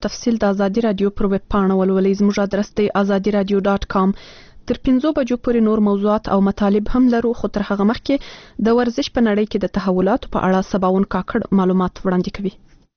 تفصیل د ازادي رادیو پر ویب پاڼه ولولئ. زموږ ادرس دی azadiradio.com. تر 5 بجو پورې نور موضوعات او مطالب هم لرو، خو تر هغه مخکې د ورزش په نړۍ کې د تحولاتو په اړه سباون کاکړ معلومات وړاندې کوي.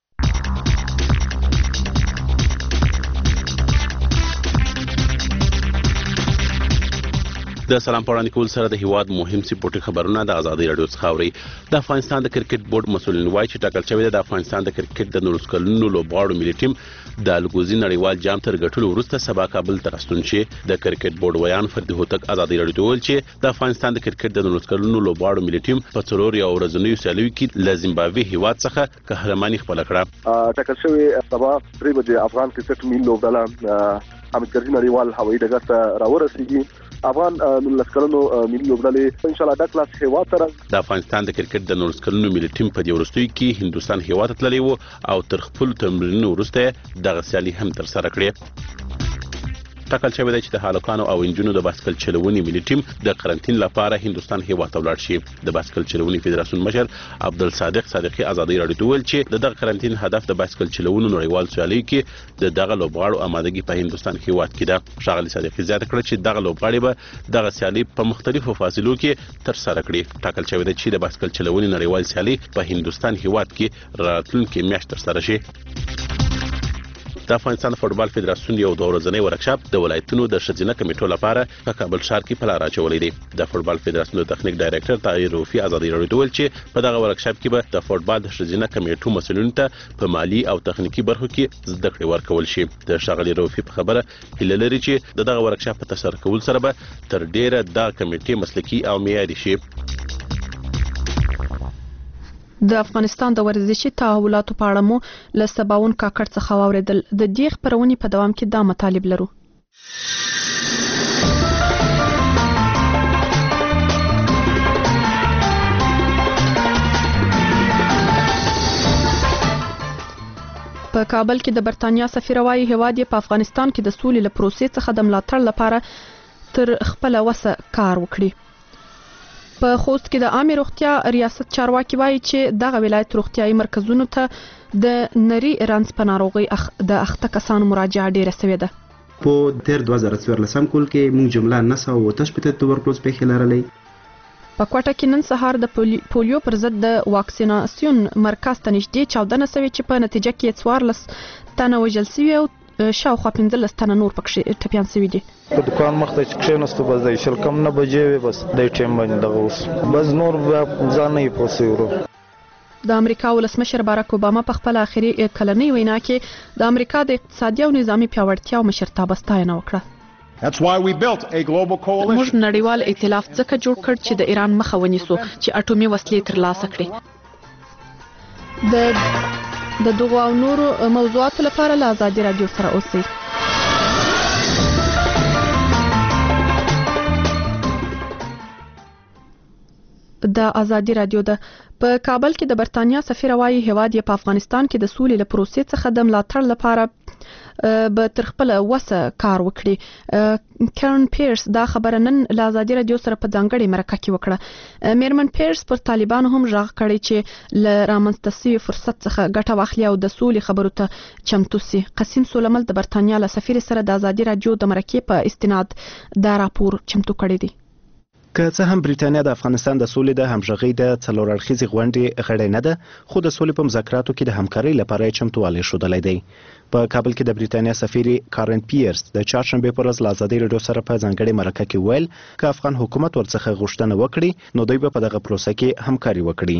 د سلام پاڼې کول سره د هیواد مهم سپورټي خبرونه د ازادي رادیو څخه اوري. د افغانستان د کرکټ بورډ مسولین وایي چې ټاکل شوی د افغانستان د کرکټ د 19 کلنو لوبغاړو ملي ټیم د الګوزي نړیوال جام تر ګټلو وروسته سبا کابل ته راستون شي. د کرکټ بورډ ویان فردي هوتک ازادي رادیو ته ویل چې د افغانستان د کرکټ د 19 کلنو لوبغاړو ملي ټیم په څلور یو ورځنیو سیالیو کې له زیمبابوې هیواد څخه قهرماني خپل کړه. ټاکل شوی سبا 3 بجې افغان کرکټ ملي لوبډله حامد کرزي نړیوال هوایي ډګر ته راورسېږي. افغان 19 کلنو ملي لوبډلې ان شاء الله د کلاس هیواد سره د افغانستان د کرکټ د 19 کلنو ملي ټیم په دې وروستیو کې هندستان هیواد ته تللی و او تر خپل تمرینونو وروسته دغه سیالي هم تر سره کړې. ټاکل شوی دی چې د هلکانو او انجونو د بایسکل چلونې ملي ټیم د قرنطین لپاره هندستان هیواد ته ولاړ شي. د بایسکل چلونې فدراسیون مشر عبدالصادق صادقي ازادي رادیو ته ویل چې دغه قرنطین هدف د بایسکل چلونې نړیوال سیالیو کې دغه لوبغاړو آمادګي په هندستان هیواد کې ده. ښاغلي صادقي زیاته کړه چې دغه لوبغاړي به دغه سیالي په مختلفو فاصلو کې تر سره کړي. ټاکل شوی دی چې د بایسکل چلونې نړیوال سیالي په هندستان هیواد کې راتلونکي میاشت تر سره شي. د افغانستان فوټبال فدراسیون یو دوه ورځنی ورکشاپ د ولایتونو د ښځینه کمیټو لپاره په کابل ښار کې په لار اچولی دی. د فوټبال فدراسیون د تخنیک ډایرکټر طاهر روفي ازادي رادیو ته ویل چې په دغه ورکشاپ کې به د فوټبال د ښځینه کمیټو مسؤلینو ته په مالي او تخنیکي برخو کې زده کړې ورکول شي. د ښاغلي روفي په خبره هیله لري چې دغه ورکشاپ په ترسره کول سره به تر ډیره د کمیټې مسلکي او معیاري شي. د افغانستان د ورزشي تحولاتو په اړه مو له سباون کاکړ څخه واورېدل. د دې خپرونې په دوام کې دا مطالب لرو. په کابل کې د برتانیا سفیر وايي هیواد په افغانستان کې د سولې له پروسې څخه د ملاتړ لپاره تر خپل وسه کار وکړي. په خوست کې د عامه روغتیا ریاست چارواکي وایي چې دغه ولایت روغتیايي مرکزونو ته د نری رنځ په ناروغۍ د اخته کسانو مراجعه ډیره شوې ده. په تیر 2014 کال کې موږ جمله 988 توبرکلوز پیښې لرلې. په کوټه کې نن سهار د پولیو پر ضد د واکسیناسیون مرکز ته نږدې چاودنه شوې چې په نتیجه کې 14 تنه وژل شوي او شاوخوا 15 تنه نور پکې ټپیان شوي دي. په دکان مخته چې کښېناستو بس د شل کم نه بجې وې بس د ټیم باندې دغه اوس بس نور ځان نه یې پوسې ورو. د امریکا ولسمشر باراک اوباما په خپل آخري کلنۍ وینا کې د امریکا د اقتصادي او نظامي پیاوړتیا او مشرتابه ستاینه وکړه. موږ نړیوال ائتلاف ځکه جوړ کړ چې د ایران مخه ونیسو چې اټومي وسلې ترلاسه کړي. د دغو او نورو موضوعاتو لپاره له ازادي رادیو سره اوسئ. د ازادي رادیو د په کابل کې د برتانیا سفیر وايي هیواد په افغانستان کې د سولې له پروسې څخه د ملاتړ لپاره به تر خپل وسه کار وکړي. کارن پیرس دا خبره نن له ازادي رادیو سره په ځانګړې مرکه کې وکړه. میرمن پیرس پر طالبانو هم غږ کړی چې له رامنځته شوي فرصت څخه ګټه واخلي او د سولې خبرو ته چمتو شي. قاسم سولمل د برتانیا له سفیر سره د ازادي رادیو د مرکې په استناد دا راپور چمتو کړی دی. که څه هم بریټانیا د افغانستان د سولې د همغږۍ د څلور اړخیزې غونډې غړې نه ده، خو د سولې په مذاکراتو کې د همکارۍ لپاره چمتووالی ښودلی دی. په کابل کې د بریټانیا سفیر کارن پیرس د چهارشنبې پر ورځ له ازادي رادیو سره په ځانګړې مرکه کې ویل که افغان حکومت ورڅخه غوښتنه وکړي نو دوی به په دغه پروسه کې همکاري وکړي.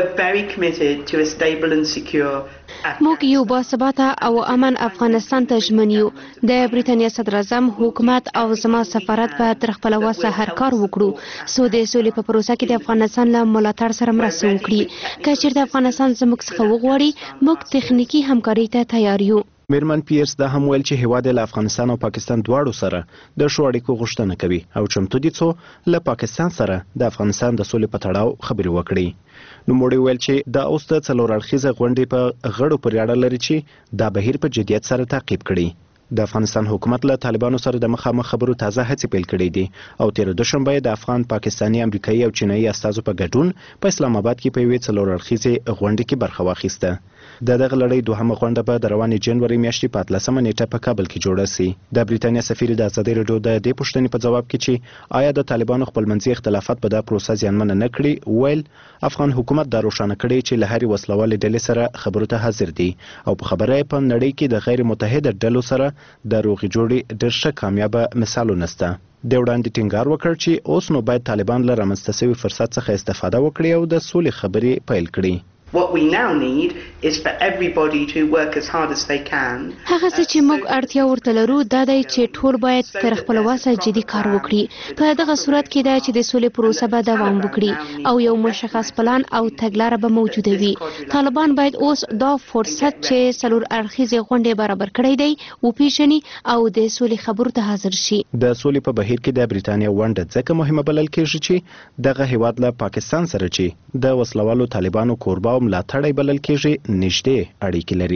موږ یو باثباته او امن افغانستان ته ژمن یو. د بریټانیا صدر اعظم حکومت او زما سفارت به تر خپل وسه هر کار وکړو سو د سولې په پروسه کې د افغانستان له ملاتړ سره مرسته وکړي. که چیرته افغانستان زموږ څخه وغواړي موږ تخنیکی همکاري ته تیار یو. میرمن پیرس دا هم ویل چې هیواد له افغانستان او پاکستان دواړو سره د ښو اړیکو غوښتنه کوي او چمتو دي څو له پاکستان سره د افغانستان د سولې په تړاو خبرې وکړي. نوموړي ویل چې دا اوس د څلور اړخیزه غونډې په غړو پورې اړه لري چې دا بهیر په جدیت سره تعقیب کړي. د افغانستان حکومت له طالبانو سره د مخامخ خبرو تازه هڅې پیل کړې دي او تیر دوشنبه د افغان، پاکستاني، امریکایي او چینایي استازو په ګډون په اسلام آباد کې په یوې څلور اړخیزې غونډې کې برخه واخیسته. دغه لړۍ دوهمه غونډه به د روانې جنوري میاشتې په 13 نیټه په کابل کې جوړه شي. د بریتانیا سفیر د ازادي راډیو د دې پوښتنې په جواب کې چې آیا د طالبانو خپلمنځي اختلافات په دا پروسه زیانمن نه کړي، ویل افغان حکومت دا روښانه کړي چې له هرې وسلوالې ډلې سره خبرو ته حاضر دي او په خبره په نړۍ کې د غیر متحده ډلو سره د روغې جوړې ډېر ښه کامیابه مثالونه شته. د وړاندې ټینګار وکړ چې اوس نو باید طالبان له رامنځته شوي فرصت څخه استفاده وکړي او د سولې خبرې پیل کړي. What we now need is for everybody to work as hard as they can. هغه څه چې موږ اړتیا ورته لرو دا دی چې ټول باید تر خپل وسه جدي کار وکړي. په دغه صورت کې دا چې د سولې پروسه به دوام وکړي او یو مشخص پلان او تګلاره به موجوده وي. طالبان باید اوس دا فرصت چې څلور اړخیزې غونډې برابر کړی دی وپیژني او د سولې خبرو ته حاضر شي. د سولې په بهیر کې د بریتانیا ونډه ځکه مهمه بلل کېږي چې دغه هیواد له پاکستان سره چې د وسلوالو طالبانو کوربه ملاتړی بلل کېږي نږدې اړیکې لري.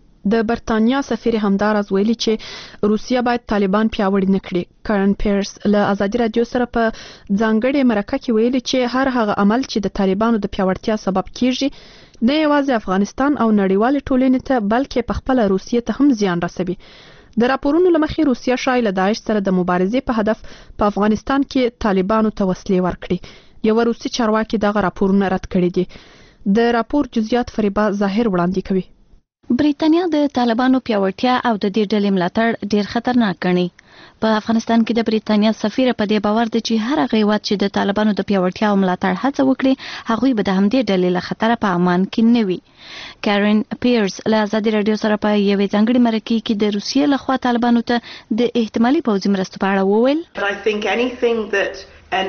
د برتانیا سفیر همداراز ویلي چې روسیه باید طالبان پیاوړي نه کړي. کارن پیرس له ازادي رادیو سره په ځانګړې مرکه کې ویلي چې هر هغه عمل چې د طالبانو د پیاوړتیا سبب کیږي نه یوازې افغانستان او نړیوال ټولنې ته بلکې په خپل روسیه ته هم زیان رسوي. د راپورونو لمخې روسیه شاید له داعش سره د مبارزې په هدف په افغانستان کې طالبانو ته وسلې ورکړي. یو روسي چارواکي دغه راپورونه رد کړي دي. د راپور جزئیات فریبا ظاهر وړاندې کوي. بریتانیا د طالبانو پیاوړتیا او د دې ډلې ملاتړ ډیر خطرناک ګڼي. په افغانستان کې د بریتانیا سفیر په دې باور دی چې هر هغه هیواد چې د طالبانو د پیاوړتیا او ملاتړ هڅه وکړي هغوی به د همدې ډلې له خطره په امان کې نه وي. کارن پیرس له ازادي رادیو سره په یوې ځانګړې مرکې کې د روسیې لخوا طالبانو ته د احتمالي پوځي مرستو په اړه وویل. I think anything that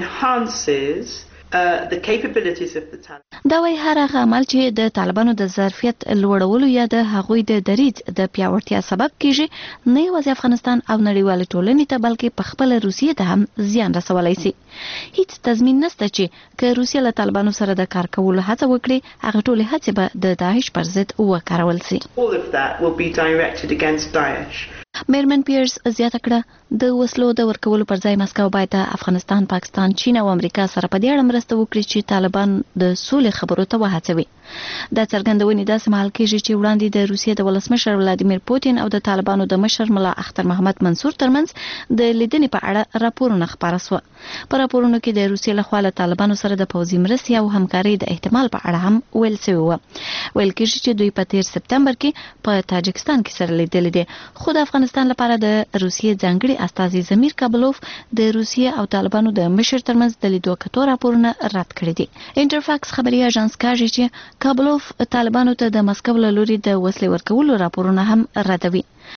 enhances the capabilities of the Taliban. دا وایي هر هغه عمل چې د طالبانو د ظرفیت لوړولو یا د هغوی د دریځ د پیاوړتیا سبب کیږي نه یوازې افغانستان او نړیوال ټولنې ته بلکې په خپل روسیې ته هم زیان رسولی شي. هیڅ تضمین نشته چې که روسیه له طالبانو سره د کار کولو هڅه وکړي هغه ټولې هڅې به د داعش پر ضد وکارول شي. All of that will be directed against Daesh. میرمن پیرس زیاته کړه د وسلو د ورکولو پر ځای مسکو باید د افغانستان، پاکستان، چین او امریکا سره په دې اړه مرسته وکړي چې طالبان د سولې خبرو ته وهڅوي. دا څرګندونې داسې مهال کېږي چې وړاندې د روسیې د ولسمشر ولادیمیر پوتین او د طالبانو د مشر ملا اختر محمد منصور ترمنځ د لیدنې په اړه راپورونه خپاره سوه. په راپورونو کې د روسیې لخوا له طالبانو سره د پوځي مرستې او همکارۍ د احتمال په اړه هم ویل شوي وو. ویل کېږي چې دوی په 13 سپتمبر کې په تاجکستان کې سره لیدلي دي. خو د افغانستان لپاره د روسیې ځانګړي استازي زمیر کابلوف د روسیې او طالبانو د مشر ترمنځ د لیدو کتو راپورونه رد کړي دي. انټرفاکس خبري اژانس کاږي چې کابلوف طالبانو ته د مسکو له لوري د وسلې ورکولو راپورونه هم ردوي.